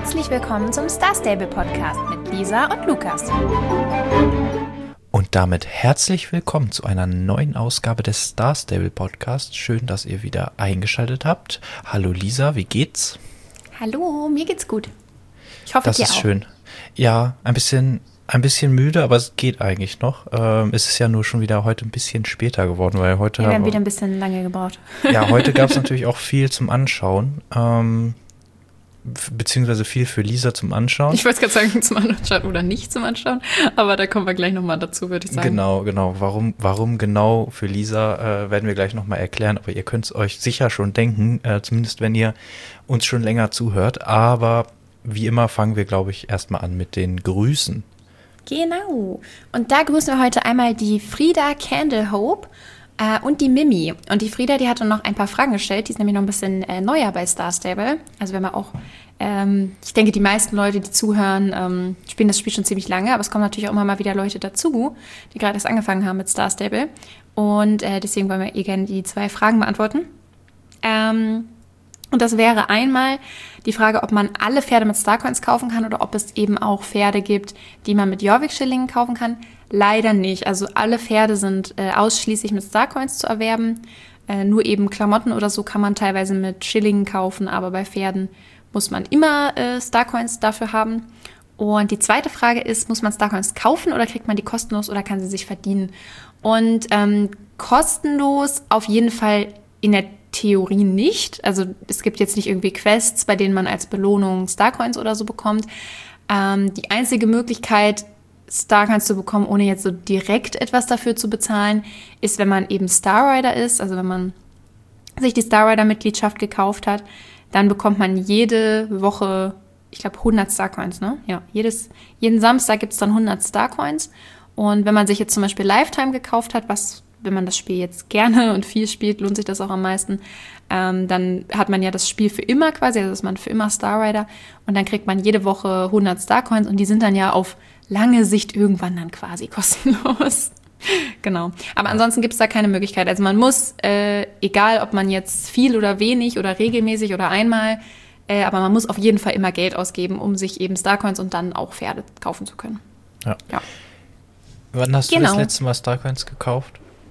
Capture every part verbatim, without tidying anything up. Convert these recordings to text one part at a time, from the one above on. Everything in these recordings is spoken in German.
Herzlich willkommen zum Star Stable Podcast mit Lisa und Lukas. Und damit herzlich willkommen zu einer neuen Ausgabe des Star Stable Podcasts. Schön, dass ihr wieder eingeschaltet habt. Hallo Lisa, wie geht's? Hallo, mir geht's gut. Ich hoffe, das dir ist auch. Schön. Ja, ein bisschen, ein bisschen müde, aber es geht eigentlich noch. Ähm, es ist ja nur schon wieder heute ein bisschen später geworden, weil heute Wir haben haben wieder ein bisschen lange gebraucht. Ja, heute gab es natürlich auch viel zum Anschauen. Ähm, beziehungsweise viel für Lisa zum Anschauen. Ich wollte gerade sagen, zum Anschauen oder nicht zum Anschauen, aber da kommen wir gleich nochmal dazu, würde ich sagen. Genau, genau. Warum, warum genau für Lisa, äh, werden wir gleich nochmal erklären, aber ihr könnt es euch sicher schon denken, äh, zumindest wenn ihr uns schon länger zuhört. Aber wie immer fangen wir, glaube ich, erstmal an mit den Grüßen. Genau. Und da grüßen wir heute einmal die Frieda Candlehope äh, und die Mimi. Und die Frieda, die hatte noch ein paar Fragen gestellt. Die ist nämlich noch ein bisschen äh, neuer bei Star Stable. Also wenn man auch, ähm, ich denke, die meisten Leute, die zuhören, ähm, spielen das Spiel schon ziemlich lange. Aber es kommen natürlich auch immer mal wieder Leute dazu, die gerade erst angefangen haben mit Star Stable. Und äh, deswegen wollen wir ihr gerne die zwei Fragen beantworten. Ähm... Und das wäre einmal die Frage, ob man alle Pferde mit Starcoins kaufen kann oder ob es eben auch Pferde gibt, die man mit Jorvik-Schillingen kaufen kann. Leider nicht. Also alle Pferde sind äh, ausschließlich mit Starcoins zu erwerben. Äh, nur eben Klamotten oder so kann man teilweise mit Schillingen kaufen, aber bei Pferden muss man immer äh, Starcoins dafür haben. Und die zweite Frage ist, muss man Starcoins kaufen oder kriegt man die kostenlos oder kann sie sich verdienen? Und ähm, kostenlos auf jeden Fall in der Theorie nicht. Also es gibt jetzt nicht irgendwie Quests, bei denen man als Belohnung Starcoins oder so bekommt. Ähm, die einzige Möglichkeit, Starcoins zu bekommen, ohne jetzt so direkt etwas dafür zu bezahlen, ist, wenn man eben Starrider ist. Also wenn man sich die Starrider-Mitgliedschaft gekauft hat, dann bekommt man jede Woche, ich glaube, hundert Starcoins, ne? Ja, jedes, jeden Samstag gibt es dann hundert Starcoins. Und wenn man sich jetzt zum Beispiel Lifetime gekauft hat, was, wenn man das Spiel jetzt gerne und viel spielt, lohnt sich das auch am meisten, ähm, dann hat man ja das Spiel für immer quasi, also ist man für immer Starrider und dann kriegt man jede Woche hundert Starcoins und die sind dann ja auf lange Sicht irgendwann dann quasi kostenlos. Genau. Aber ansonsten gibt es da keine Möglichkeit. Also man muss, äh, egal ob man jetzt viel oder wenig oder regelmäßig oder einmal, äh, aber man muss auf jeden Fall immer Geld ausgeben, um sich eben Starcoins und dann auch Pferde kaufen zu können. Ja. Ja. Wann hast Genau. du das letzte Mal Starcoins gekauft?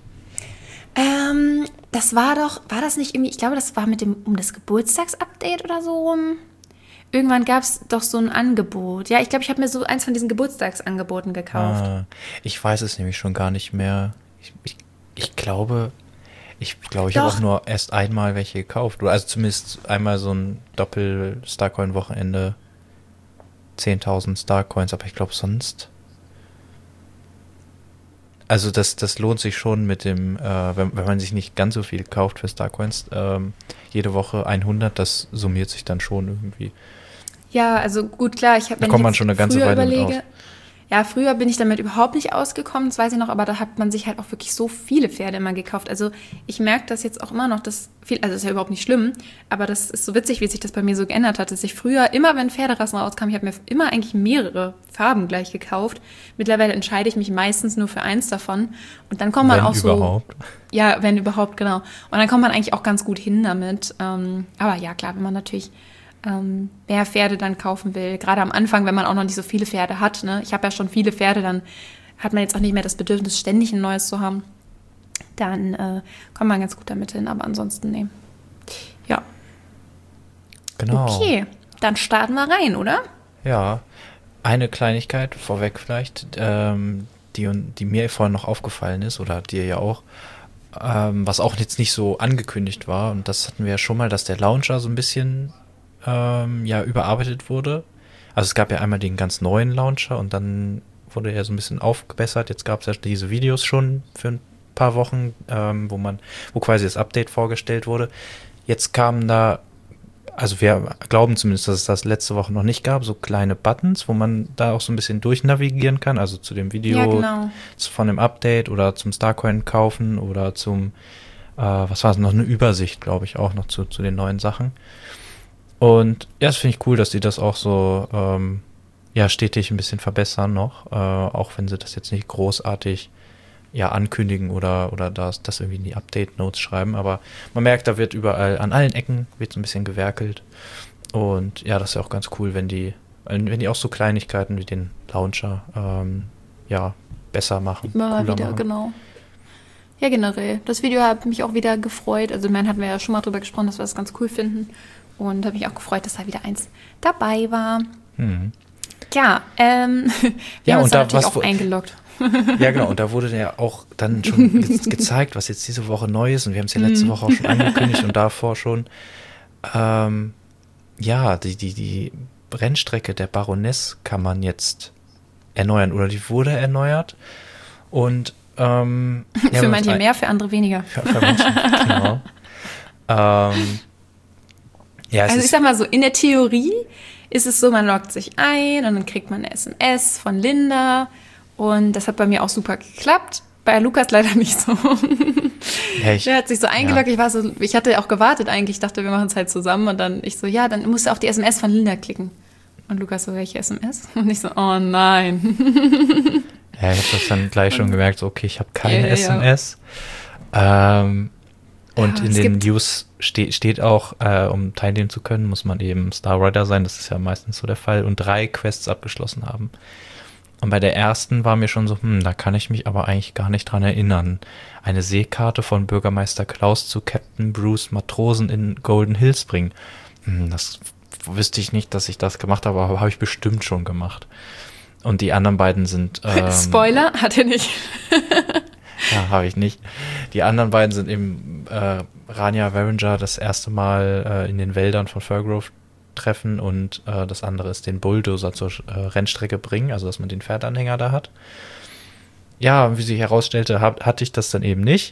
Ähm, das war doch, war das nicht irgendwie, ich glaube, das war mit dem, um das Geburtstagsupdate oder so rum. Irgendwann gab es doch so ein Angebot. Ja, ich glaube, ich habe mir so eins von diesen Geburtstagsangeboten gekauft. Ah, ich weiß es nämlich schon gar nicht mehr. Ich, ich, ich glaube, ich glaube, ich habe auch nur erst einmal welche gekauft. Oder also zumindest einmal so ein Doppel-Starcoin-Wochenende. zehntausend Starcoins, aber ich glaube sonst... Also das, das lohnt sich schon mit dem, äh, wenn, wenn man sich nicht ganz so viel kauft für Starcoins, ähm, jede Woche hundert, das summiert sich dann schon irgendwie. Ja, also gut, klar, ich habe Da kommt man schon eine ganze Weile mit aus. Ja, früher bin ich damit überhaupt nicht ausgekommen, das weiß ich noch, aber da hat man sich halt auch wirklich so viele Pferde immer gekauft. Also ich merke das jetzt auch immer noch, dass viel, also das ist ja überhaupt nicht schlimm, aber das ist so witzig, wie sich das bei mir so geändert hat, dass ich früher immer, wenn Pferderassen rauskamen, ich habe mir immer eigentlich mehrere Farben gleich gekauft. Mittlerweile entscheide ich mich meistens nur für eins davon und dann kommt man wenn auch so... überhaupt. Ja, wenn überhaupt, genau. Und dann kommt man eigentlich auch ganz gut hin damit. Ähm, aber ja, klar, wenn man natürlich... Ähm, mehr Pferde dann kaufen will. Gerade am Anfang, wenn man auch noch nicht so viele Pferde hat. Ne? Ich habe ja schon viele Pferde, dann hat man jetzt auch nicht mehr das Bedürfnis, ständig ein neues zu haben. Dann äh, kommt man ganz gut damit hin, aber ansonsten, nee. Ja. Genau. Okay, dann starten wir rein, oder? Ja, eine Kleinigkeit vorweg vielleicht, ähm, die, die mir vorhin noch aufgefallen ist, oder dir ja auch, ähm, was auch jetzt nicht so angekündigt war, und das hatten wir ja schon mal, dass der Launcher so ein bisschen Ähm, ja, überarbeitet wurde. Also es gab ja einmal den ganz neuen Launcher und dann wurde er so ein bisschen aufgebessert. Jetzt gab es ja diese Videos schon für ein paar Wochen, ähm, wo man, wo quasi das Update vorgestellt wurde. Jetzt kamen da, also wir glauben zumindest, dass es das letzte Woche noch nicht gab, so kleine Buttons, wo man da auch so ein bisschen durchnavigieren kann, also zu dem Video Ja, genau. von dem Update oder zum Starcoin kaufen oder zum, äh, was war es, noch eine Übersicht, glaube ich, auch noch zu, zu den neuen Sachen. Und ja, das finde ich cool, dass die das auch so ähm, ja, stetig ein bisschen verbessern noch, äh, auch wenn sie das jetzt nicht großartig ja, ankündigen oder, oder das, das irgendwie in die Update-Notes schreiben. Aber man merkt, da wird überall, an allen Ecken wird so ein bisschen gewerkelt. Und ja, das ist ja auch ganz cool, wenn die, wenn die auch so Kleinigkeiten wie den Launcher ähm, ja, besser machen. Mal cooler wieder, machen. genau. Ja, generell. Das Video hat mich auch wieder gefreut. Also, ich meine, hatten wir ja schon mal drüber gesprochen, dass wir das ganz cool finden. Und habe mich auch gefreut, dass da wieder eins dabei war. Hm. Ja, ähm, wir Ja, haben und uns da dann natürlich was- auch eingeloggt. Ja, genau. Und da wurde ja auch dann schon ge gezeigt, was jetzt diese Woche neu ist. Und wir haben es ja letzte Mhm. Woche auch schon angekündigt und davor schon. Ähm, ja, die, die, die Rennstrecke der Baroness kann man jetzt erneuern. Oder die wurde erneuert. Und ähm, ja, Für wenn manche man's mehr, für andere weniger. Für, für manche, genau. Ähm, ja, es Also ich ist, sag mal so, in der Theorie ist es so, man loggt sich ein und dann kriegt man eine S M S von Linda und das hat bei mir auch super geklappt. Bei Lukas leider nicht so. ja, ich, Der hat sich so eingeloggt, ja. ich war so, ich hatte auch gewartet eigentlich, ich dachte, wir machen es halt zusammen und dann ich so, ja, dann musst du auf die S M S von Linda klicken. Und Lukas so, welche S M S? Und ich so, oh nein. Ja, ich habe das dann gleich schon gemerkt, so, okay, ich habe keine Ja, ja, S M S. Ähm, und Ja, in es den gibt- News ste steht auch, äh, um teilnehmen zu können, muss man eben Star Rider sein, das ist ja meistens so der Fall, und drei Quests abgeschlossen haben. Und bei der ersten war mir schon so, hm, da kann ich mich aber eigentlich gar nicht dran erinnern. Eine Seekarte von Bürgermeister Klaus zu Captain Bruce Matrosen in Golden Hills bringen. Hm, das wüsste ich nicht, dass ich das gemacht habe, aber habe ich bestimmt schon gemacht. Und die anderen beiden sind... Ähm, Spoiler, hat er nicht. Ja, habe ich nicht. Die anderen beiden sind eben äh, Rania Varinger das erste Mal äh, in den Wäldern von Firgrove treffen und äh, das andere ist den Bulldozer zur äh, Rennstrecke bringen, also dass man den Pferdanhänger da hat. Ja, wie sich herausstellte, hab, hatte ich das dann eben nicht.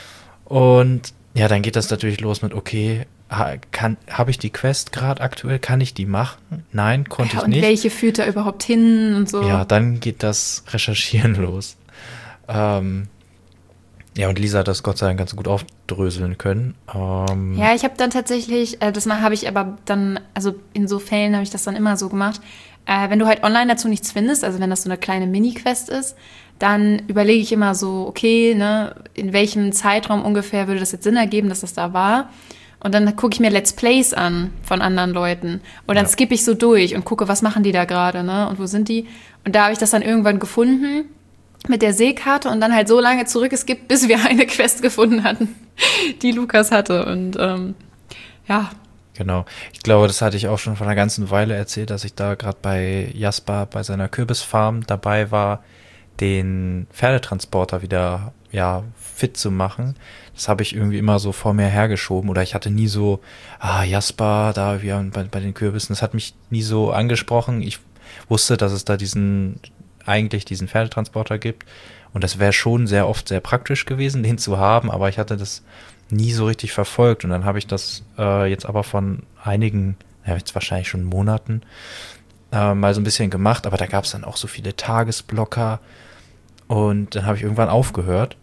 Und ja, dann geht das natürlich los mit, okay, ha, habe ich die Quest gerade aktuell, kann ich die machen? Nein, konnte Ja, ich und nicht. welche führt da überhaupt hin und so. Ja, dann geht das Recherchieren los. Ähm, ja, und Lisa hat das Gott sei Dank ganz gut aufdröseln können. Ähm, Ja, ich habe dann tatsächlich, äh, das mal habe ich aber dann, also in so Fällen habe ich das dann immer so gemacht, äh, wenn du halt online dazu nichts findest, also wenn das so eine kleine Mini-Quest ist, dann überlege ich immer so, okay, ne, in welchem Zeitraum ungefähr würde das jetzt Sinn ergeben, dass das da war. Und dann gucke ich mir Let's Plays an von anderen Leuten. Und dann Ja. skippe ich so durch und gucke, was machen die da gerade, ne? Und wo sind die? Und da habe ich das dann irgendwann gefunden mit der Seekarte und dann halt so lange zurückgeskippt, bis wir eine Quest gefunden hatten, die Lukas hatte. Und ähm, ja, Genau. Ich glaube, das hatte ich auch schon vor einer ganzen Weile erzählt, dass ich da gerade bei Jasper bei seiner Kürbisfarm dabei war, den Pferdetransporter wieder ja fit zu machen. Das habe ich irgendwie immer so vor mir hergeschoben oder ich hatte nie so, ah, Jasper, da wir bei, bei den Kürbissen, das hat mich nie so angesprochen. Ich wusste, dass es da diesen, eigentlich diesen Pferdetransporter gibt und das wäre schon sehr oft sehr praktisch gewesen, den zu haben, aber ich hatte das nie so richtig verfolgt und dann habe ich das äh, jetzt aber von einigen, ja, jetzt wahrscheinlich schon Monaten äh, mal so ein bisschen gemacht, aber da gab es dann auch so viele Tagesblocker und dann habe ich irgendwann aufgehört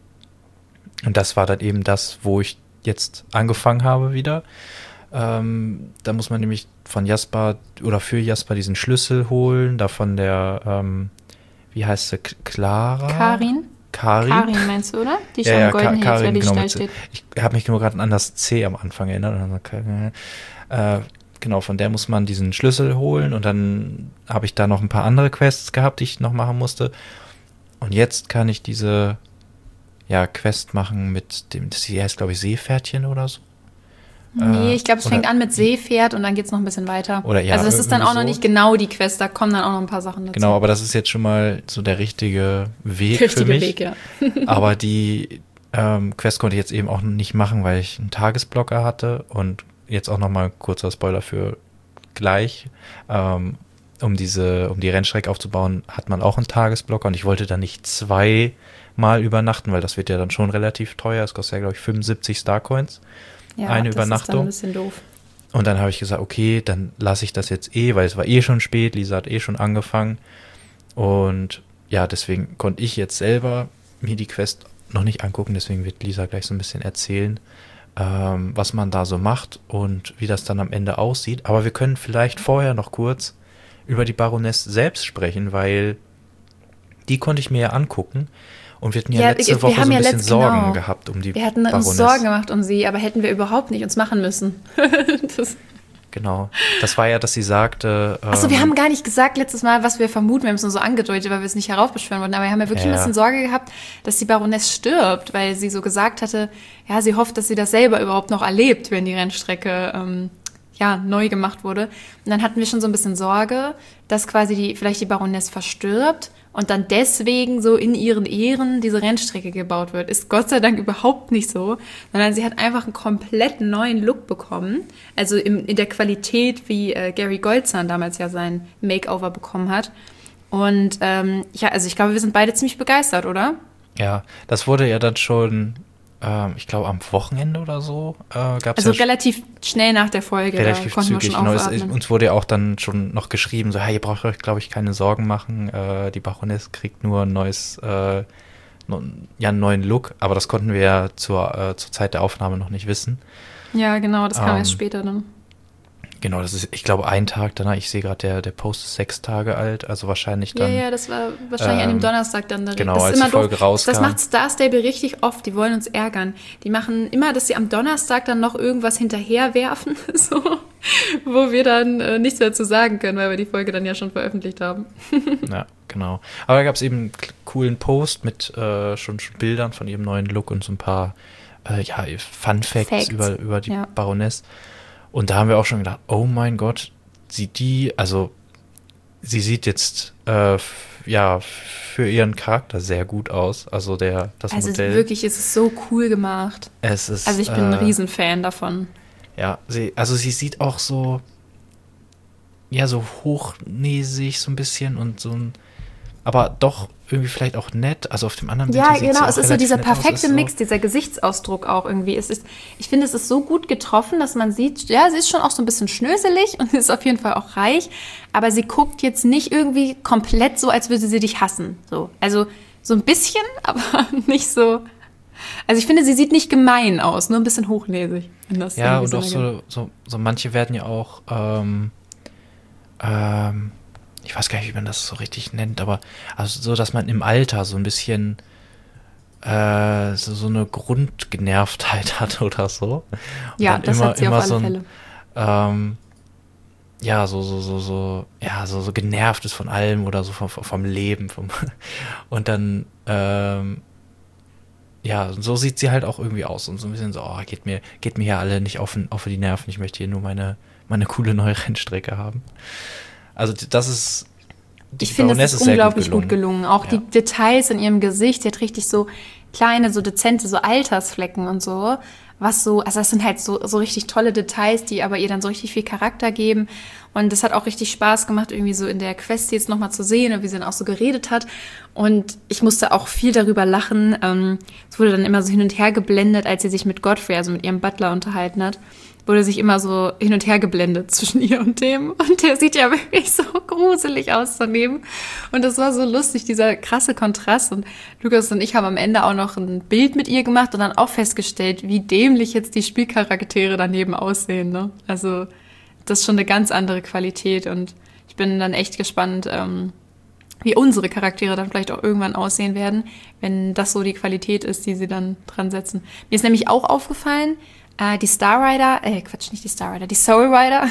und das war dann eben das, wo ich jetzt angefangen habe wieder. Ähm, da muss man nämlich von Jasper oder für Jasper diesen Schlüssel holen, da von der, ähm, wie heißt sie, K- Clara? Karin? Karin? Karin meinst du, oder? Die schon Ja, im ja, goldenen Ka- Häkler, Karin, die genau. steil Mit, steht. ich habe mich nur gerade an das C am Anfang erinnert. Und dann, äh, genau, von der muss man diesen Schlüssel holen und dann habe ich da noch ein paar andere Quests gehabt, die ich noch machen musste. Und jetzt kann ich diese ja, Quest machen mit dem, das heißt, glaube ich, Seepferdchen oder so. Nee, Äh, ich glaube, es oder- fängt an mit Seepferd und dann geht es noch ein bisschen weiter. Oder ja, also das ist dann auch irgendwie noch so. nicht genau die Quest, da kommen dann auch noch ein paar Sachen dazu. Genau, aber das ist jetzt schon mal so der richtige Weg Der für richtige mich. Weg, ja. Aber die ähm, Quest konnte ich jetzt eben auch nicht machen, weil ich einen Tagesblocker hatte und jetzt auch nochmal kurzer Spoiler für gleich. Ähm, um diese, um die Rennstrecke aufzubauen, hat man auch einen Tagesblocker und ich wollte da nicht zweimal übernachten, weil das wird ja dann schon relativ teuer. Es kostet ja, glaube ich, fünfundsiebzig Starcoins. ja, eine das ist dann Übernachtung. ein bisschen doof. Und dann habe ich gesagt, okay, dann lasse ich das jetzt eh, weil es war eh schon spät, Lisa hat eh schon angefangen. Und ja, deswegen konnte ich jetzt selber mir die Quest noch nicht angucken, deswegen wird Lisa gleich so ein bisschen erzählen, ähm, was man da so macht und wie das dann am Ende aussieht. Aber wir können vielleicht vorher noch kurz über die Baroness selbst sprechen, weil die konnte ich mir ja angucken. Und wir hatten ja, Ja, letzte wir Woche haben so ein ja bisschen letzt- Sorgen genau. gehabt um die Wir hatten Baroness. uns Sorgen gemacht um sie, aber hätten wir überhaupt nicht uns machen müssen. das, Genau. Das war ja, dass sie sagte. Ähm, Achso, wir haben gar nicht gesagt letztes Mal, was wir vermuten. Wir haben es nur so angedeutet, weil wir es nicht heraufbeschwören wollten. Aber wir haben ja wirklich Ja. ein bisschen Sorge gehabt, dass die Baroness stirbt, weil sie so gesagt hatte, ja, sie hofft, dass sie das selber überhaupt noch erlebt, wenn die Rennstrecke ähm, ja, neu gemacht wurde. Und dann hatten wir schon so ein bisschen Sorge, dass quasi die, vielleicht die Baroness verstirbt und dann deswegen so in ihren Ehren diese Rennstrecke gebaut wird. Ist Gott sei Dank überhaupt nicht so, sondern sie hat einfach einen komplett neuen Look bekommen. Also im, in der Qualität, wie äh, Gary Goldzahn damals ja sein Makeover bekommen hat. Und ähm, ja, also ich glaube, wir sind beide ziemlich begeistert, oder? Ja, das wurde ja dann schon, ähm, ich glaube, am Wochenende oder so äh, gab es Also ja relativ schnell nach der Folge, relativ da konnten zügig. wir schon Genau, es, aufatmen. uns wurde ja auch dann schon noch geschrieben, so, hey, ihr braucht euch, glaube ich, keine Sorgen machen. Äh, die Baroness kriegt nur ein neues, äh, no, ja, einen neuen Look. Aber das konnten wir ja zur, äh, zur Zeit der Aufnahme noch nicht wissen. Ja, genau, das kam Ähm, erst später dann. Genau, das ist, ich glaube, ein Tag danach. Ich sehe gerade, der, der Post ist sechs Tage alt, also wahrscheinlich Ja, dann. ja, das war wahrscheinlich an dem ähm, Donnerstag dann direkt. genau, das ist als die immer Folge doof. rauskam. Das macht Star Stable richtig oft. Die wollen uns ärgern. Die machen immer, dass sie am Donnerstag dann noch irgendwas hinterherwerfen, so, wo wir dann äh, nichts mehr zu sagen können, weil wir die Folge dann ja schon veröffentlicht haben. Ja, genau. Aber da gab es eben einen k- coolen Post mit äh, schon, schon Bildern von ihrem neuen Look und so ein paar äh, ja, Fun Facts Facts. über, über die Ja. Baroness. Und da haben wir auch schon gedacht, oh mein Gott, sieht die, also sie sieht jetzt äh, f- ja für ihren Charakter sehr gut aus. Also der das Also Modell. wirklich, es ist so cool gemacht. Es ist, Also ich bin ein äh, Riesenfan davon. Ja, sie, also sie sieht auch so, ja, so hochnäsig so ein bisschen und so ein, aber doch irgendwie vielleicht auch nett. Also auf dem anderen Ja, sieht sie genau, auch es ist so relativ dieser nett aus. perfekte Ist so- Mix, dieser Gesichtsausdruck auch irgendwie. Es ist, ich finde, es ist so gut getroffen, dass man sieht, ja, sie ist schon auch so ein bisschen schnöselig und ist auf jeden Fall auch reich, aber sie guckt jetzt nicht irgendwie komplett so, als würde sie dich hassen. So. Also so ein bisschen, aber nicht so. Also ich finde, sie sieht nicht gemein aus, nur ein bisschen hochnäsig. wenn das Ja, irgendwie und auch Sinn ergibt. so, so, so manche werden ja auch, ähm, ähm, ich weiß gar nicht, wie man das so richtig nennt, aber also so, dass man im Alter so ein bisschen äh, so, so eine Grundgenervtheit hat oder so. Und Ja, dann das immer, hat sie immer auf alle so ein, Fälle. Ähm, ja, so, so, so, so, ja, so, so genervt ist von allem oder so vom, vom Leben. Vom und dann, ähm, ja, so sieht sie halt auch irgendwie aus und so ein bisschen so, oh, geht mir, geht mir hier alle nicht auf, auf die Nerven, ich möchte hier nur meine, meine coole neue Rennstrecke haben. Also das ist, die Ich finde, Baroness es ist sehr unglaublich gut gelungen. Auch Ja. die Details in ihrem Gesicht, die hat richtig so kleine, so dezente, so Altersflecken und so. Was so, also das sind halt so, so richtig tolle Details, die aber ihr dann so richtig viel Charakter geben. Und das hat auch richtig Spaß gemacht, irgendwie so in der Quest jetzt nochmal zu sehen und wie sie dann auch so geredet hat. Und ich musste auch viel darüber lachen. Ähm, es wurde dann immer so hin und her geblendet, als sie sich mit Godfrey, also mit ihrem Butler, unterhalten hat. Wurde sich immer so hin und her geblendet zwischen ihr und dem. Und der sieht ja wirklich so gruselig aus daneben. Und das war so lustig, dieser krasse Kontrast. Und Lukas und ich haben am Ende auch noch ein Bild mit ihr gemacht und dann auch festgestellt, wie dämlich jetzt die Spielcharaktere daneben aussehen. Ne? Also das ist schon eine ganz andere Qualität. Und ich bin dann echt gespannt, ähm, wie unsere Charaktere dann vielleicht auch irgendwann aussehen werden, wenn das so die Qualität ist, die sie dann dran setzen. Mir ist nämlich auch aufgefallen, äh, die Star Rider, äh, Quatsch, nicht die Star Rider, die Soul Rider,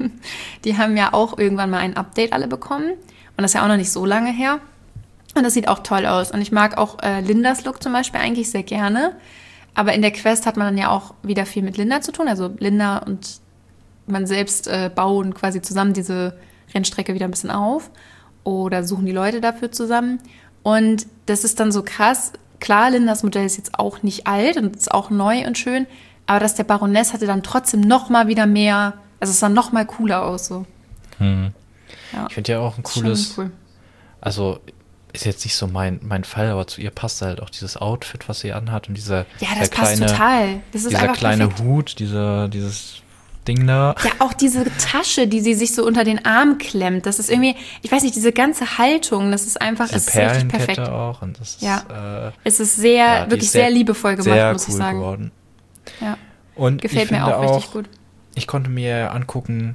die haben ja auch irgendwann mal ein Update alle bekommen. Und das ist ja auch noch nicht so lange her. Und das sieht auch toll aus. Und ich mag auch äh, Lindas Look zum Beispiel eigentlich sehr gerne. Aber in der Quest hat man dann ja auch wieder viel mit Linda zu tun. Also Linda und man selbst äh, bauen quasi zusammen diese Rennstrecke wieder ein bisschen auf. Oder suchen die Leute dafür zusammen. Und das ist dann so krass. Klar, Lindas Modell ist jetzt auch nicht alt und ist auch neu und schön. Aber das der Baroness hatte dann trotzdem noch mal wieder mehr, also es sah noch mal cooler aus. So. Hm. Ja, Ich finde ja auch ein ist schon cooles, cool. also ist jetzt nicht so mein, mein Fall, aber zu ihr passt halt auch dieses Outfit, was sie anhat und dieser Ja, dieser das passt kleine, total. Das ist dieser einfach kleine perfekt. Hut, dieser, dieses Ding da. Ja, auch diese Tasche, die sie sich so unter den Arm klemmt. Das ist irgendwie, ich weiß nicht, diese ganze Haltung, das ist einfach, Diese es ist richtig perfekt. Perlenkette auch und das ist Ja. äh, Es ist sehr, ja, die wirklich ist sehr, sehr- liebevoll gemacht, sehr muss cool ich sagen. geworden. Ja, Und gefällt ich mir finde auch richtig gut. Ich konnte mir angucken,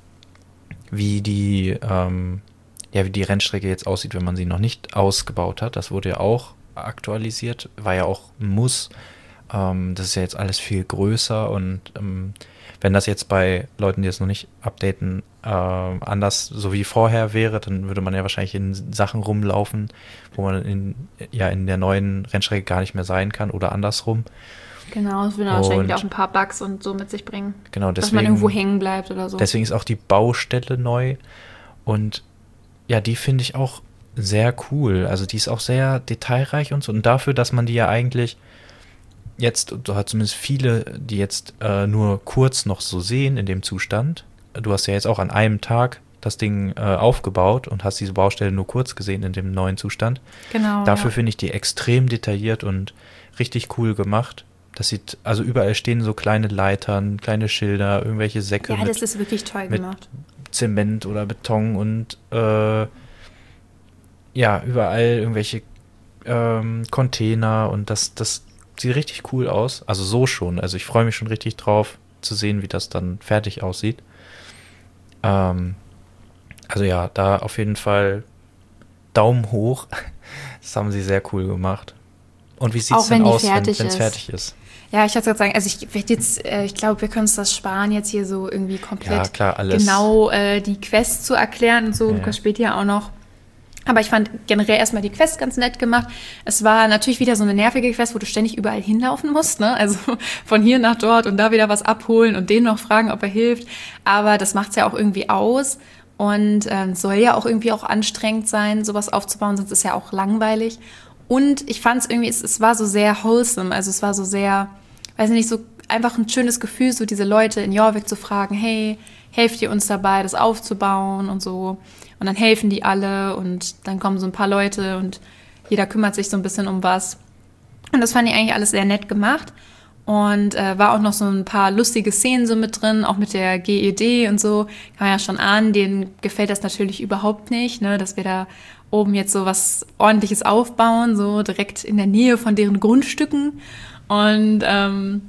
wie die, ähm, ja, wie die Rennstrecke jetzt aussieht, wenn man sie noch nicht ausgebaut hat. Das wurde ja auch aktualisiert, war ja auch ein Muss. Ähm, das ist ja jetzt alles viel größer und ähm, wenn das jetzt bei Leuten, die es noch nicht updaten, äh, anders so wie vorher wäre, dann würde man ja wahrscheinlich in Sachen rumlaufen, wo man in, ja, in der neuen Rennstrecke gar nicht mehr sein kann oder andersrum. Genau, das würde wahrscheinlich wieder auch ein paar Bugs und so mit sich bringen. Genau, deswegen, dass man irgendwo hängen bleibt oder so. Deswegen ist auch die Baustelle neu. Und ja, die finde ich auch sehr cool. Also die ist auch sehr detailreich und so. Und dafür, dass man die ja eigentlich jetzt, du hast zumindest viele, die jetzt äh, nur kurz noch so sehen in dem Zustand. Du hast ja jetzt auch an einem Tag das Ding äh, aufgebaut und hast diese Baustelle nur kurz gesehen in dem neuen Zustand. Genau. Dafür ja. finde ich die extrem detailliert und richtig cool gemacht. Das sieht, also überall stehen so kleine Leitern, kleine Schilder, irgendwelche Säcke. Ja, mit, das ist wirklich toll mit gemacht. Zement oder Beton und äh, ja, überall irgendwelche ähm, Container und das, das sieht richtig cool aus. Also so schon. Also ich freue mich schon richtig drauf zu sehen, wie das dann fertig aussieht. Ähm, also ja, da auf jeden Fall Daumen hoch. Das haben sie sehr cool gemacht. Und wie sieht es denn aus, wenn es fertig ist? Ja, ich wollte gerade sagen, also ich werde jetzt, äh, ich glaube, wir können uns das sparen, jetzt hier so irgendwie komplett ja, klar, alles. genau äh, die Quest zu erklären und so. Ja. Lukas spielt ja auch noch. Aber ich fand generell erstmal die Quest ganz nett gemacht. Es war natürlich wieder so eine nervige Quest, wo du ständig überall hinlaufen musst, ne? Also von hier nach dort und da wieder was abholen und den noch fragen, ob er hilft. Aber das macht's ja auch irgendwie aus und ähm, soll ja auch irgendwie auch anstrengend sein, sowas aufzubauen, sonst ist ja auch langweilig. Und ich fand es irgendwie, es, es war so sehr wholesome, also es war so sehr, weiß nicht, so einfach ein schönes Gefühl, so diese Leute in Jorvik zu fragen, hey, helft ihr uns dabei, das aufzubauen und so. Und dann helfen die alle und dann kommen so ein paar Leute und jeder kümmert sich so ein bisschen um was. Und das fand ich eigentlich alles sehr nett gemacht. Und äh, war auch noch so ein paar lustige Szenen so mit drin, auch mit der G E D und so. Kann man ja schon ahnen, denen gefällt das natürlich überhaupt nicht, ne, dass wir da oben jetzt so was Ordentliches aufbauen, so direkt in der Nähe von deren Grundstücken. Und ähm,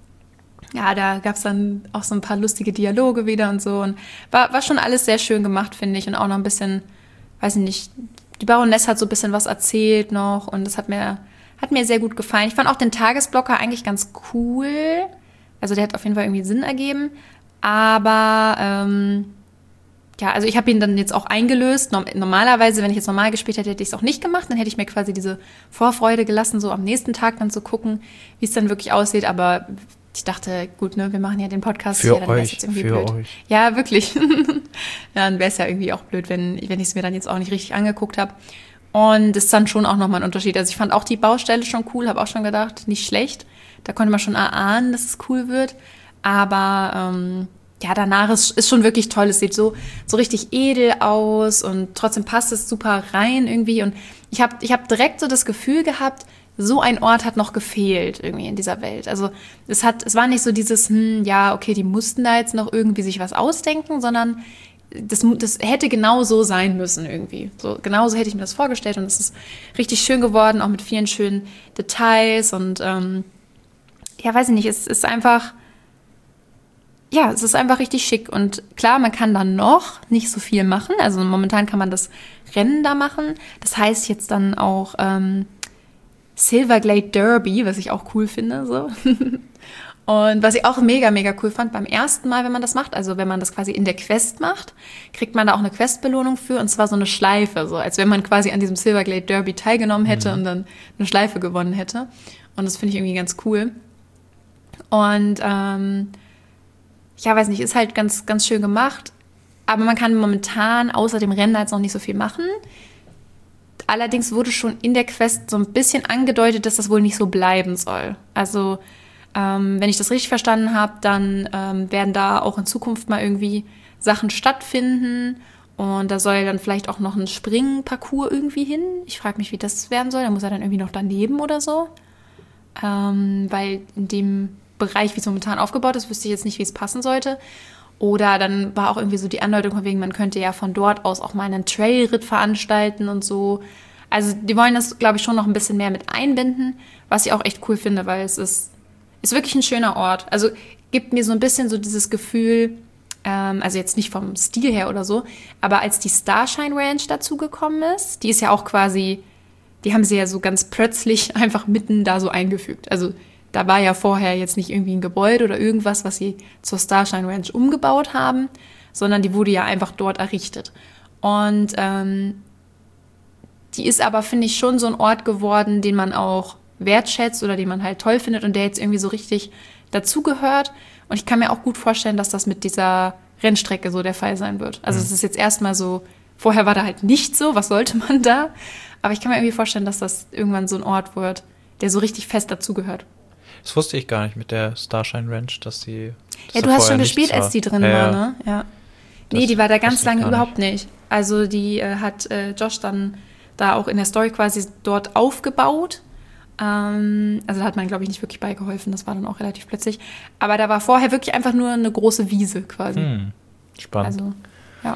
ja, da gab's dann auch so ein paar lustige Dialoge wieder und so. Und war, war schon alles sehr schön gemacht, finde ich. Und auch noch ein bisschen, weiß ich nicht, die Baroness hat so ein bisschen was erzählt noch. Und das hat mir, hat mir sehr gut gefallen. Ich fand auch den Tagesblocker eigentlich ganz cool. Also der hat auf jeden Fall irgendwie Sinn ergeben. Aber ähm, ja, also ich habe ihn dann jetzt auch eingelöst. Normalerweise, wenn ich jetzt normal gespielt hätte, hätte ich es auch nicht gemacht. Dann hätte ich mir quasi diese Vorfreude gelassen, so am nächsten Tag dann zu gucken, wie es dann wirklich aussieht. Aber ich dachte, gut, ne, wir machen ja den Podcast. Für ja, dann euch, jetzt irgendwie für blöd. euch. Ja, wirklich. Ja, dann wäre es ja irgendwie auch blöd, wenn, wenn ich es mir dann jetzt auch nicht richtig angeguckt habe. Und das ist dann schon auch nochmal ein Unterschied. Also ich fand auch die Baustelle schon cool, habe auch schon gedacht, nicht schlecht. Da konnte man schon erahnen, dass es cool wird. Aber ähm, ja, danach ist, ist schon wirklich toll. Es sieht so, so richtig edel aus und trotzdem passt es super rein irgendwie. Und ich habe ich hab direkt so das Gefühl gehabt, so ein Ort hat noch gefehlt irgendwie in dieser Welt. Also es hat, es war nicht so dieses, hm, ja, okay, die mussten da jetzt noch irgendwie sich was ausdenken, sondern das, das hätte genau so sein müssen irgendwie. So, genauso hätte ich mir das vorgestellt und es ist richtig schön geworden, auch mit vielen schönen Details und ähm, ja, weiß ich nicht, es ist einfach, ja, es ist einfach richtig schick und klar, man kann da noch nicht so viel machen. Also momentan kann man das Rennen da machen. Das heißt jetzt dann auch ähm, Silverglade Derby, was ich auch cool finde, so. Und was ich auch mega, mega cool fand beim ersten Mal, wenn man das macht, also wenn man das quasi in der Quest macht, kriegt man da auch eine Questbelohnung für und zwar so eine Schleife, so als wenn man quasi an diesem Silverglade Derby teilgenommen hätte mhm. und dann eine Schleife gewonnen hätte. Und das finde ich irgendwie ganz cool. Und ähm, ja, weiß nicht, ist halt ganz, ganz schön gemacht, aber man kann momentan außer dem Rennen jetzt noch nicht so viel machen. Allerdings wurde schon in der Quest so ein bisschen angedeutet, dass das wohl nicht so bleiben soll. Also, ähm, wenn ich das richtig verstanden habe, dann ähm, werden da auch in Zukunft mal irgendwie Sachen stattfinden. Und da soll dann vielleicht auch noch ein Springparcours irgendwie hin. Ich frage mich, wie das werden soll. Da muss er dann irgendwie noch daneben oder so. Ähm, weil in dem Bereich, wie es momentan aufgebaut ist, wüsste ich jetzt nicht, wie es passen sollte. Oder dann war auch irgendwie so die Andeutung von wegen, man könnte ja von dort aus auch mal einen Trailritt veranstalten und so. Also die wollen das, glaube ich, schon noch ein bisschen mehr mit einbinden, was ich auch echt cool finde, weil es ist, ist wirklich ein schöner Ort. Also gibt mir so ein bisschen so dieses Gefühl, ähm, also jetzt nicht vom Stil her oder so, aber als die Starshine Ranch dazugekommen ist, die ist ja auch quasi, die haben sie ja so ganz plötzlich einfach mitten da so eingefügt. Also da war ja vorher jetzt nicht irgendwie ein Gebäude oder irgendwas, was sie zur Starshine Ranch umgebaut haben, sondern die wurde ja einfach dort errichtet. Und ähm, die ist aber, finde ich, schon so ein Ort geworden, den man auch wertschätzt oder den man halt toll findet und der jetzt irgendwie so richtig dazugehört. Und ich kann mir auch gut vorstellen, dass das mit dieser Rennstrecke so der Fall sein wird. Also es ist jetzt erstmal so, vorher war da halt nicht so, was sollte man da? Aber ich kann mir irgendwie vorstellen, dass das irgendwann so ein Ort wird, der so richtig fest dazugehört. Das wusste ich gar nicht mit der Starshine Ranch, dass die... dass Ja, da du hast vorher schon nichts gespielt, war. als die drin ja, war, ja. ne? Ja. Nee, Das die war da wusste ganz ich lange gar überhaupt nicht. Also die äh, hat äh, Josh dann da auch in der Story quasi dort aufgebaut. Ähm, also da hat man, glaube ich, nicht wirklich beigeholfen. Das war dann auch relativ plötzlich. Aber da war vorher wirklich einfach nur eine große Wiese quasi. Hm, spannend. Also, ja.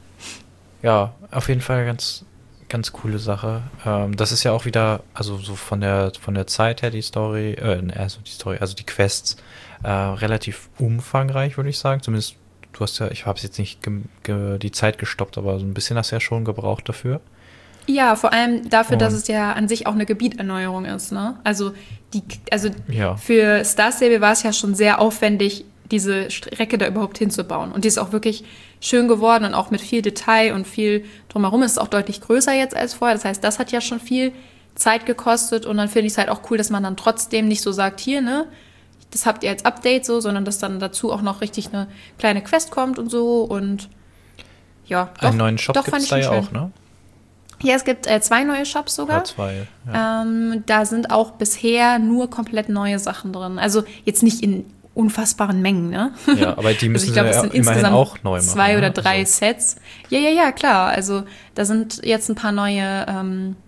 Ja, auf jeden Fall ganz, ganz coole Sache. Ähm, das ist ja auch wieder, also so von der von der Zeit her die Story, äh, also die Story, also die Quests, äh, relativ umfangreich, würde ich sagen. Zumindest, du hast ja, ich habe es jetzt nicht ge- ge- die Zeit gestoppt, aber so ein bisschen hast du ja schon gebraucht dafür. Ja, vor allem dafür, Und- dass es ja an sich auch eine Gebieterneuerung ist, ne? Also die, also Ja. für Star Stable war es ja schon sehr aufwendig, diese Strecke da überhaupt hinzubauen. Und die ist auch wirklich schön geworden und auch mit viel Detail und viel drumherum. Ist es auch deutlich größer jetzt als vorher. Das heißt, das hat ja schon viel Zeit gekostet. Und dann finde ich es halt auch cool, dass man dann trotzdem nicht so sagt, hier, ne, das habt ihr als Update so, sondern dass dann dazu auch noch richtig eine kleine Quest kommt und so. Und ja, doch, Einen neuen Shop doch gibt fand es ich da schon ja schön. auch, ne? Ja, es gibt äh, zwei neue Shops sogar. Oder zwei. Ja. Ähm, da sind auch bisher nur komplett neue Sachen drin. Also jetzt nicht in unfassbaren Mengen, ne? Ja, aber die müssen also ich glaube, sie es ja sind immerhin insgesamt auch neu machen. zwei oder ne? drei Also, Sets. Ja, ja, ja, klar. Also da sind jetzt ein paar neue, ähm,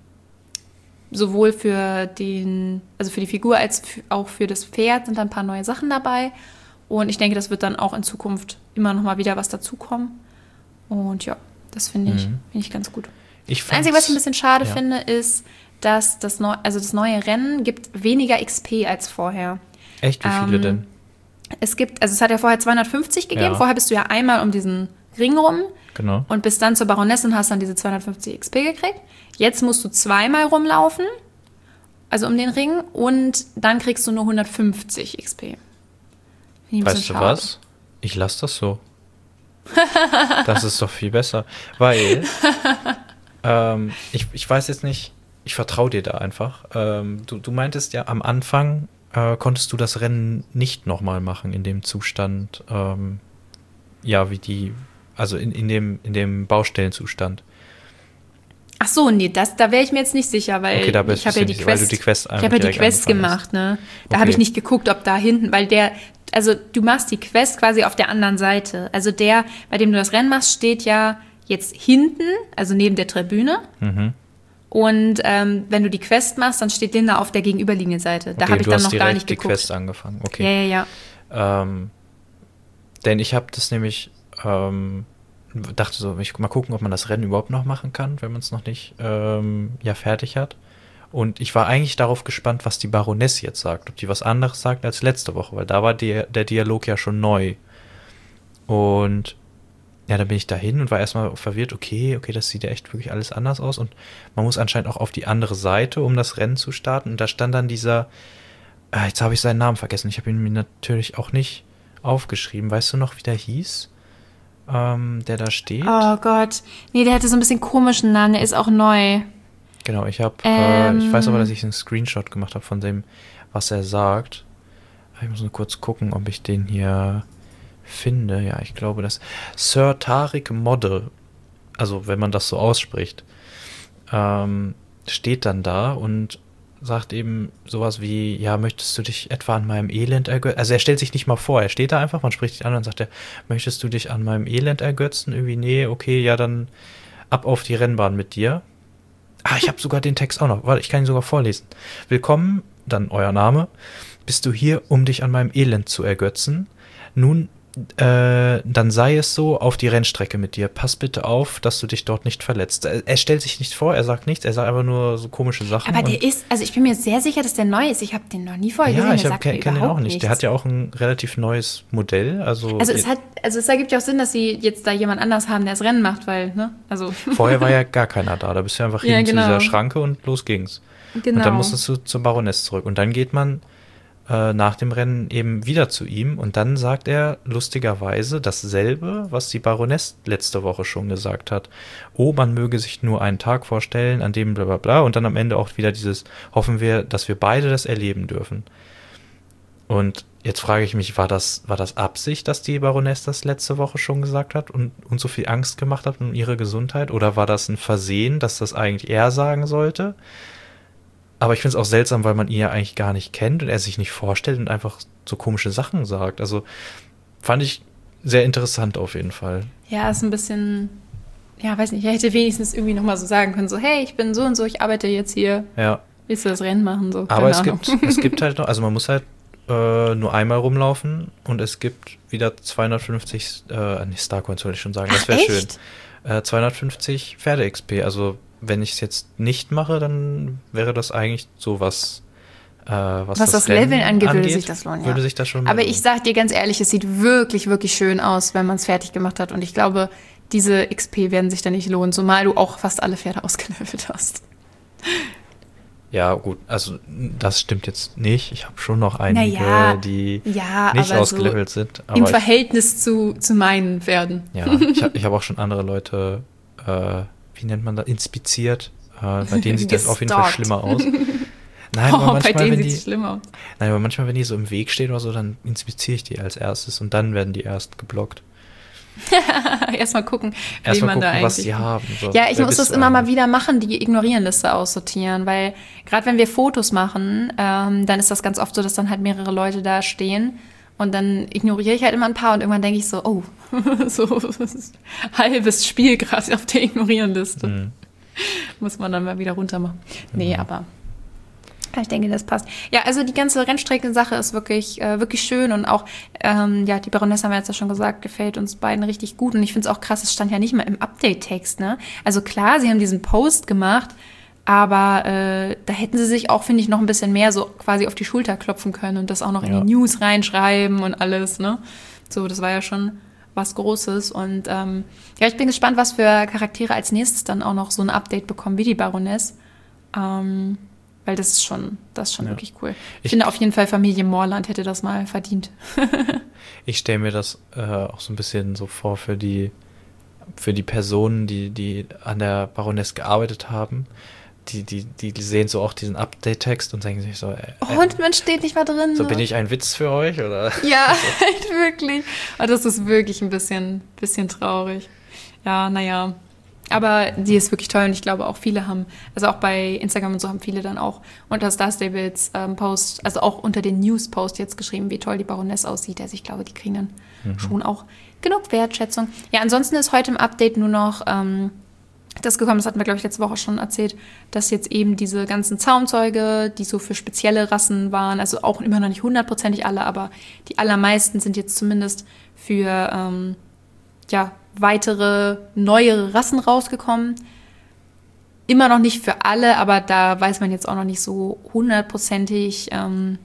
sowohl für den, also für die Figur als f- auch für das Pferd sind da ein paar neue Sachen dabei. Und ich denke, das wird dann auch in Zukunft immer noch mal wieder was dazukommen. Und ja, das finde ich, Mhm. finde ich ganz gut. ich Das Einzige, was ich ein fand's- bisschen schade ja. finde, ist, dass das, neu, also das neue Rennen gibt weniger X P als vorher. Echt, wie viele ähm, denn? Es gibt, also es hat ja vorher zweihundertfünfzig gegeben. Ja. Vorher bist du ja einmal um diesen Ring rum Genau. und bist dann zur Baronessin, hast dann diese zweihundertfünfzig X P gekriegt. Jetzt musst du zweimal rumlaufen, also um den Ring, und dann kriegst du nur hundertfünfzig X P. Finde ich ein Weißt bisschen du schade. was? Ich lasse das so. Das ist doch viel besser. Weil, ähm, ich, ich weiß jetzt nicht, ich vertraue dir da einfach. Ähm, du, du meintest ja, am Anfang äh, konntest du das Rennen nicht nochmal machen in dem Zustand, ähm, ja, wie die, also in, in, dem, in dem Baustellenzustand. Ach so, nee, das, da wäre ich mir jetzt nicht sicher, weil Okay, da bist ich habe du ja die nicht, weil du Quest, die Quest ich einfach habe ja die direkt Quest angefangen hast. gemacht, ne? Da Okay. habe ich nicht geguckt, ob da hinten, weil der, also du machst die Quest quasi auf der anderen Seite. Also der, bei dem du das Rennen machst, steht ja jetzt hinten, also neben der Tribüne. Mhm. Und ähm, wenn du die Quest machst, dann steht Linda auf der gegenüberliegenden Seite. Da Okay, habe ich du dann hast noch direkt gar nicht die geguckt. Quest angefangen. Okay. Ja, ja, ja. Ähm, denn ich habe das nämlich, ähm, dachte so, ich mal gucken, ob man das Rennen überhaupt noch machen kann, wenn man es noch nicht ähm, ja fertig hat. Und ich war eigentlich darauf gespannt, was die Baroness jetzt sagt, ob die was anderes sagt als letzte Woche, weil da war der, der Dialog ja schon neu. Und ja, dann bin ich dahin und war erstmal verwirrt, okay, okay, das sieht ja echt wirklich alles anders aus und man muss anscheinend auch auf die andere Seite, um das Rennen zu starten. Und da stand dann dieser, ah, jetzt habe ich seinen Namen vergessen, ich habe ihn mir natürlich auch nicht aufgeschrieben. Weißt du noch, wie der hieß, ähm, der da steht? Oh Gott. Nee, der hatte so ein bisschen komischen Namen, der ist auch neu. Genau, ich habe, Ähm. äh, ich weiß aber, dass ich einen Screenshot gemacht habe von dem, was er sagt. Ich muss nur kurz gucken, ob ich den hier finde. Ja, ich glaube, das Sir Tariq Modde, also wenn man das so ausspricht, ähm, steht dann da und sagt eben sowas wie, ja, möchtest du dich etwa an meinem Elend ergötzen? Also er stellt sich nicht mal vor, er steht da einfach, man spricht ihn an und sagt er, möchtest du dich an meinem Elend ergötzen? Irgendwie, nee, okay, ja, dann ab auf die Rennbahn mit dir. Ah, ich habe sogar den Text auch noch. Warte, ich kann ihn sogar vorlesen. Willkommen, dann euer Name. Bist du hier, um dich an meinem Elend zu ergötzen? Nun, äh, dann sei es so, auf die Rennstrecke mit dir. Pass bitte auf, dass du dich dort nicht verletzt. Er, er stellt sich nicht vor, er sagt nichts, er sagt einfach nur so komische Sachen. Aber der und- ist, also ich bin mir sehr sicher, dass der neu ist. Ich habe den noch nie vorher ja, gesehen. ich Der hab- sagt mir kenn kenn den auch überhaupt nicht. Der nichts. hat ja auch ein relativ neues Modell. Also, Also es hat, also es ergibt ja auch Sinn, dass sie jetzt da jemand anders haben, der das Rennen macht, weil, ne? Also vorher war ja gar keiner da. Da bist du einfach Ja, hin zu genau. dieser Schranke und los ging's. genau. Und dann musstest du zur Baroness zurück. Und dann geht man äh, nach dem Rennen eben wieder zu ihm und dann sagt er lustigerweise dasselbe, was die Baroness letzte Woche schon gesagt hat. Oh, man möge sich nur einen Tag vorstellen, an dem bla bla bla und dann am Ende auch wieder dieses, hoffen wir, dass wir beide das erleben dürfen. Und jetzt frage ich mich, war das, war das Absicht, dass die Baroness das letzte Woche schon gesagt hat und uns so viel Angst gemacht hat um ihre Gesundheit? Oder war das ein Versehen, dass das eigentlich er sagen sollte? Aber ich finde es auch seltsam, weil man ihn ja eigentlich gar nicht kennt und er sich nicht vorstellt und einfach so komische Sachen sagt. Also fand ich sehr interessant auf jeden Fall. Ja, ist ein bisschen, ja, weiß nicht, er hätte wenigstens irgendwie nochmal so sagen können, so, hey, ich bin so und so, ich arbeite jetzt hier. Ja. Willst du das Rennen machen? So, aber es gibt, es gibt halt noch, also man muss halt äh, nur einmal rumlaufen und es gibt wieder zweihundertfünfzig, äh, nee, Starcoins wollte ich schon sagen, das wäre schön. Äh, zweihundertfünfzig Pferde-X P, also wenn ich es jetzt nicht mache, dann wäre das eigentlich sowas, äh, was, was das, das Leveln angeht, würde sich das lohnen, ja. Würde sich das schon aber ich sag dir ganz ehrlich, es sieht wirklich, wirklich schön aus, wenn man es fertig gemacht hat und ich glaube, diese X P werden sich da nicht lohnen, zumal du auch fast alle Pferde ausgelevelt hast. Ja, gut, also das stimmt jetzt nicht. Ich habe schon noch einige, naja, die ja, nicht aber ausgelevelt so sind. Aber im ich, Verhältnis zu, zu meinen Pferden. Ja, ich habe ich hab auch schon andere Leute, äh, wie nennt man das, inspiziert. Äh, bei denen sieht das auf jeden Fall schlimmer aus. Nein, oh, aber manchmal, bei denen wenn sieht die, es schlimm aus. Nein, aber manchmal, wenn die so im Weg stehen oder so, dann inspiziere ich die als erstes und dann werden die erst geblockt. Erstmal gucken, Erst wie mal man gucken, da was eigentlich... die haben. So, ja, ich muss das immer eigentlich? mal wieder machen, die Ignorieren-Liste aussortieren, weil gerade wenn wir Fotos machen, ähm, dann ist das ganz oft so, dass dann halt mehrere Leute da stehen und dann ignoriere ich halt immer ein paar und irgendwann denke ich so, oh, so halbes Spiel gerade auf der Ignorieren-Liste. Mhm. Muss man dann mal wieder runter machen. Nee, mhm. aber... Ich denke, das passt. Ja, also die ganze Rennstreckensache ist wirklich, äh, wirklich schön und auch, ähm, ja, die Baroness haben wir jetzt ja schon gesagt, gefällt uns beiden richtig gut und ich finde es auch krass, es stand ja nicht mal im Update-Text, ne? Also klar, sie haben diesen Post gemacht, aber äh, da hätten sie sich auch, finde ich, noch ein bisschen mehr so quasi auf die Schulter klopfen können und das auch noch ja. in die News reinschreiben und alles, ne? So, das war ja schon was Großes und ähm, ja, ich bin gespannt, was für Charaktere als nächstes dann auch noch so ein Update bekommen wie die Baroness. Ähm, Weil das ist schon, das ist schon ja. wirklich cool. Ich, ich finde auf jeden Fall, Familie Morland hätte das mal verdient. Ich stelle mir das äh, auch so ein bisschen so vor für die, für die Personen, die, die an der Baroness gearbeitet haben. Die, die, die sehen so auch diesen Update-Text und denken sich so, äh, oh, und man steht nicht mal drin. So, bin ich ein Witz für euch? Oder? Ja, halt wirklich. Aber das ist wirklich ein bisschen, bisschen traurig. Ja, naja. Aber die ist wirklich toll und ich glaube auch viele haben, also auch bei Instagram und so haben viele dann auch unter Star Stables ähm, Post, also auch unter den News-Post jetzt geschrieben, wie toll die Baroness aussieht. Also ich glaube, die kriegen dann mhm. schon auch genug Wertschätzung. Ja, ansonsten ist heute im Update nur noch ähm, das gekommen, das hatten wir, glaube ich, letzte Woche schon erzählt, dass jetzt eben diese ganzen Zaumzeuge, die so für spezielle Rassen waren, also auch immer noch nicht hundertprozentig alle, aber die allermeisten sind jetzt zumindest für, ähm, ja, weitere, neuere Rassen rausgekommen. Immer noch nicht für alle, aber da weiß man jetzt auch noch nicht so hundertprozentig, ähm,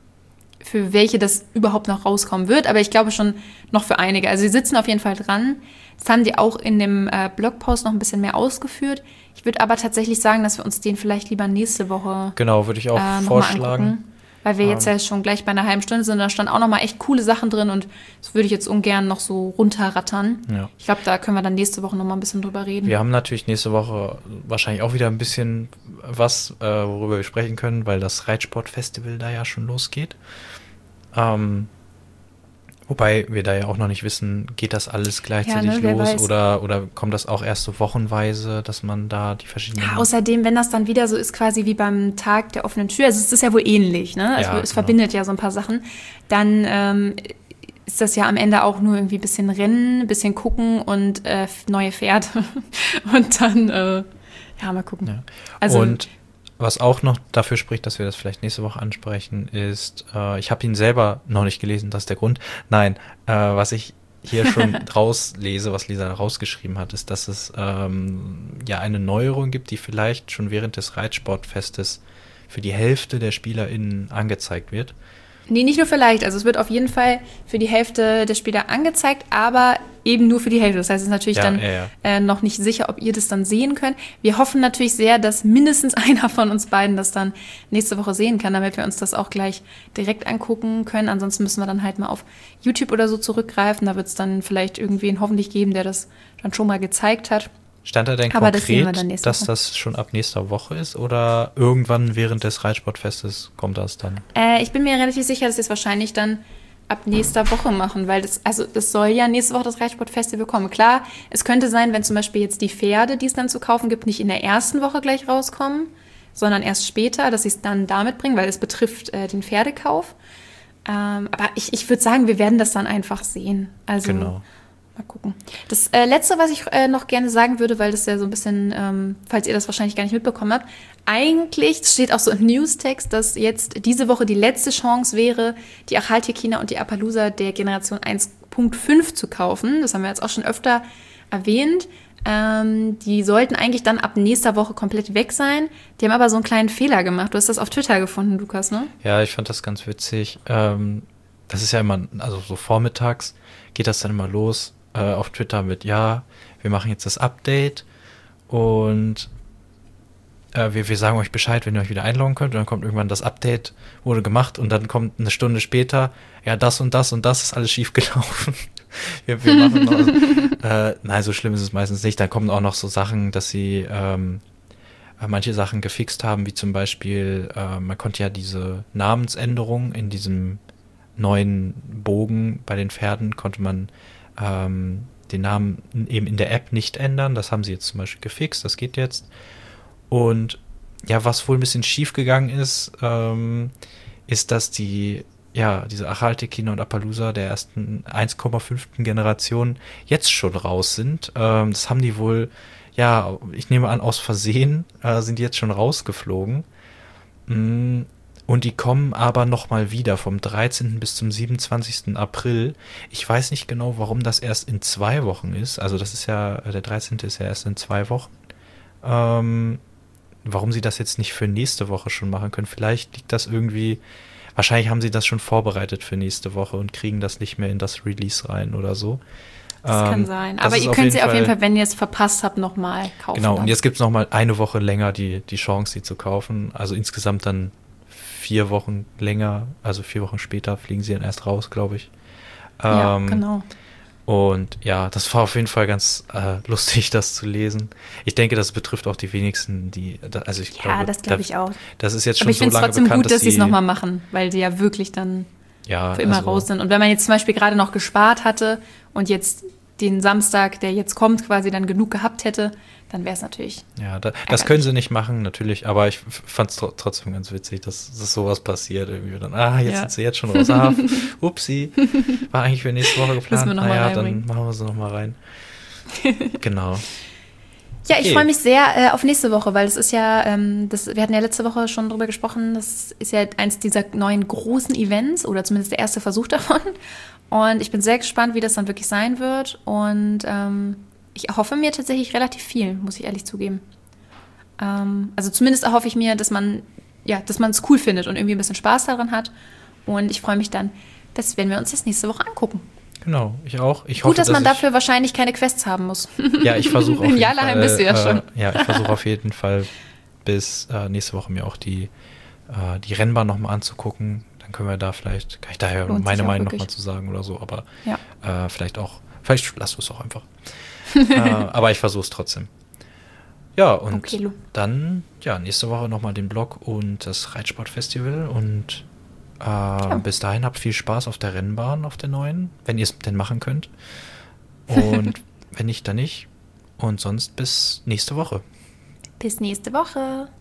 für welche das überhaupt noch rauskommen wird. Aber ich glaube schon noch für einige. Also sie sitzen auf jeden Fall dran. Das haben die auch in dem äh, Blogpost noch ein bisschen mehr ausgeführt. Ich würde aber tatsächlich sagen, dass wir uns den vielleicht lieber nächste Woche genau, würde ich auch äh, vorschlagen. Weil wir jetzt ja schon gleich bei einer halben Stunde sind, da stand auch noch mal echt coole Sachen drin und das würde ich jetzt ungern noch so runterrattern. Ja. Ich glaube, da können wir dann nächste Woche noch mal ein bisschen drüber reden. Wir haben natürlich nächste Woche wahrscheinlich auch wieder ein bisschen was, äh, worüber wir sprechen können, weil das Reitsportfestival da ja schon losgeht. Ähm, wobei wir da ja auch noch nicht wissen, geht das alles gleichzeitig ja, ne, los oder, oder kommt das auch erst so wochenweise, dass man da die verschiedenen... Ja, außerdem, wenn das dann wieder so ist, quasi wie beim Tag der offenen Tür, also es ist ja wohl ähnlich, ne? Also ja, es genau. verbindet ja so ein paar Sachen, dann ähm, ist das ja am Ende auch nur irgendwie ein bisschen Rennen, ein bisschen gucken und äh, neue Pferde und dann, äh, ja, mal gucken. Ja. Also, und was auch noch dafür spricht, dass wir das vielleicht nächste Woche ansprechen, ist, äh, ich habe ihn selber noch nicht gelesen, das ist der Grund. Nein, äh, was ich hier schon rauslese, was Lisa rausgeschrieben hat, ist, dass es ähm, ja eine Neuerung gibt, die vielleicht schon während des Reitsportfestes für die Hälfte der SpielerInnen angezeigt wird. Nee, nicht nur vielleicht. Also es wird auf jeden Fall für die Hälfte der Spieler angezeigt, aber eben nur für die Hälfte. Das heißt, es ist natürlich Ja, dann ja, ja. Äh, noch nicht sicher, ob ihr das dann sehen könnt. Wir hoffen natürlich sehr, dass mindestens einer von uns beiden das dann nächste Woche sehen kann, damit wir uns das auch gleich direkt angucken können. Ansonsten müssen wir dann halt mal auf YouTube oder so zurückgreifen. Da wird es dann vielleicht irgendwen hoffentlich geben, der das dann schon mal gezeigt hat. Stand da denn Aber das sehen wir konkret, dann nächste dass Woche. das schon ab nächster Woche ist oder irgendwann während des Reitsportfestes kommt das dann? Äh, ich bin mir relativ sicher, dass wir es wahrscheinlich dann ab nächster Woche machen, weil das, also das soll ja nächste Woche das Reitsportfestival kommen. Klar, es könnte sein, wenn zum Beispiel jetzt die Pferde, die es dann zu kaufen gibt, nicht in der ersten Woche gleich rauskommen, sondern erst später, dass sie es dann damit bringen, weil es betrifft äh, den Pferdekauf. Ähm, aber ich, ich würde sagen, wir werden das dann einfach sehen. Also Genau. mal gucken. Das äh, Letzte, was ich äh, noch gerne sagen würde, weil das ja so ein bisschen, ähm, falls ihr das wahrscheinlich gar nicht mitbekommen habt, eigentlich, das steht auch so im Newstext, dass jetzt diese Woche die letzte Chance wäre, die Achaltekina und die Appaloosa der Generation eins Punkt fünf zu kaufen. Das haben wir jetzt auch schon öfter erwähnt. Ähm, die sollten eigentlich dann ab nächster Woche komplett weg sein. Die haben aber so einen kleinen Fehler gemacht. Du hast das auf Twitter gefunden, Lukas, ne? Ja, ich fand das ganz witzig. Ähm, das ist ja immer, also so vormittags geht das dann immer los äh, auf Twitter mit, ja, wir machen jetzt das Update und äh, wir, wir sagen euch Bescheid, wenn ihr euch wieder einloggen könnt. Und dann kommt irgendwann das Update, wurde gemacht und dann kommt eine Stunde später, ja, das und das und das ist alles schief gelaufen. wir, wir machen noch, äh, nein, so schlimm ist es meistens nicht. Dann kommen auch noch so Sachen, dass sie ähm, manche Sachen gefixt haben, wie zum Beispiel, äh, man konnte ja diese Namensänderung in diesem neuen Bogen bei den Pferden, konnte man ähm, den Namen eben in der App nicht ändern. Das haben sie jetzt zum Beispiel gefixt, das geht jetzt. Und ja, was wohl ein bisschen schief gegangen ist, ähm, ist, dass die, ja, diese Achaltekina und Appaloosa der ersten eins Komma fünf Generation jetzt schon raus sind. Ähm, das haben die wohl, ja, ich nehme an, aus Versehen äh, sind die jetzt schon rausgeflogen. Mm, und die kommen aber nochmal wieder vom dreizehnten bis zum siebenundzwanzigsten April. Ich weiß nicht genau, warum das erst in zwei Wochen ist. Also das ist ja, der dreizehnte ist ja erst in zwei Wochen. Ähm, warum sie das jetzt nicht für nächste Woche schon machen können. Vielleicht liegt das irgendwie, wahrscheinlich haben sie das schon vorbereitet für nächste Woche und kriegen das nicht mehr in das Release rein oder so. Das ähm, kann sein. das Aber ist ihr könnt sie auf jeden Fall, wenn ihr es verpasst habt, nochmal kaufen. Genau, dann. und jetzt gibt es nochmal eine Woche länger die, die Chance, sie zu kaufen. Also insgesamt dann vier Wochen länger, also vier Wochen später fliegen sie dann erst raus, glaube ich. Ja, Ähm, genau. Und ja, das war auf jeden Fall ganz äh, lustig, das zu lesen. Ich denke, das betrifft auch die wenigsten, die, da, also ich Ja, glaube, das glaube da- ich auch. Das ist jetzt schon Aber ich so finde es lange trotzdem bekannt, gut, dass sie es die- nochmal machen, weil sie ja wirklich dann ja, für immer also, raus sind. Und wenn man jetzt zum Beispiel gerade noch gespart hatte und jetzt den Samstag, der jetzt kommt, quasi dann genug gehabt hätte, dann wäre es natürlich. Ja, da, das können sie nicht machen, natürlich, aber ich fand es tr trotzdem ganz witzig, dass, dass sowas passiert. Irgendwie dann, ah, jetzt Ja. sind sie jetzt schon raus. Ah, upsi, war eigentlich für nächste Woche geplant. Müssen wir noch mal naja, dann reinbringen. machen wir sie nochmal rein. Genau. Ja, ich Okay. freue mich sehr äh, auf nächste Woche, weil es ist ja, ähm, das, wir hatten ja letzte Woche schon drüber gesprochen, das ist ja eins dieser neuen großen Events oder zumindest der erste Versuch davon. Und ich bin sehr gespannt, wie das dann wirklich sein wird. Und ähm, ich erhoffe mir tatsächlich relativ viel, muss ich ehrlich zugeben. Ähm, also zumindest erhoffe ich mir, dass man ja, dass man es cool findet und irgendwie ein bisschen Spaß daran hat. Und ich freue mich dann, das werden wir uns das nächste Woche angucken. Genau, ich auch. Ich hoffe, Gut, dass man ich, dafür wahrscheinlich keine Quests haben muss. Ja, ich versuche auf In jeden Jarlaheim Fall, bist du ja äh, schon. Ja, ich versuche auf jeden Fall bis äh, nächste Woche mir auch die, äh, die Rennbahn nochmal anzugucken. Dann können wir da vielleicht, kann ich da ja Lohnt sich meine auch Meinung wirklich. nochmal zu sagen oder so, aber Ja. äh, vielleicht auch, vielleicht lass du es auch einfach. äh, aber ich versuche es trotzdem. Ja, und Okay, Lu. dann, ja, nächste Woche nochmal den Blog und das Reitsportfestival und äh, bis dahin habt viel Spaß auf der Rennbahn, auf der neuen, wenn ihr es denn machen könnt. Und wenn nicht, dann nicht. Und sonst bis nächste Woche. Bis nächste Woche.